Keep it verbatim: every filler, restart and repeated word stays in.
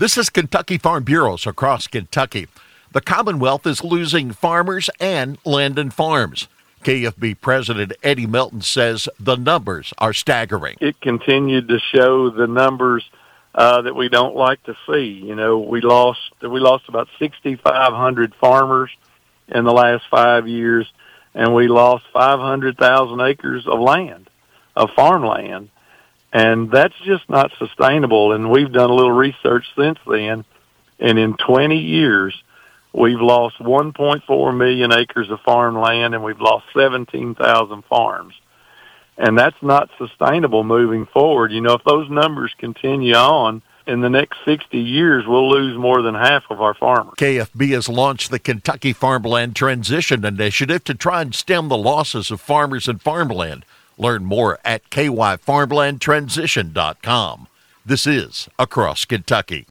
This is Kentucky Farm Bureaus across Kentucky. The Commonwealth is losing farmers and land and farms. K F B President Eddie Melton says the numbers are staggering. It continued to show the numbers uh, that we don't like to see. You know, we lost we lost about sixty-five hundred farmers in the last five years, and we lost five hundred thousand acres of land, of farmland. And that's just not sustainable. And we've done a little research since then, and in twenty years, we've lost one point four million acres of farmland, and we've lost seventeen thousand farms. And that's not sustainable moving forward. You know, if those numbers continue on, in the next sixty years, we'll lose more than half of our farmers. K F B has launched the Kentucky Farmland Transition Initiative to try and stem the losses of farmers and farmland. Learn more at k y farmland transition dot com. This is Across Kentucky.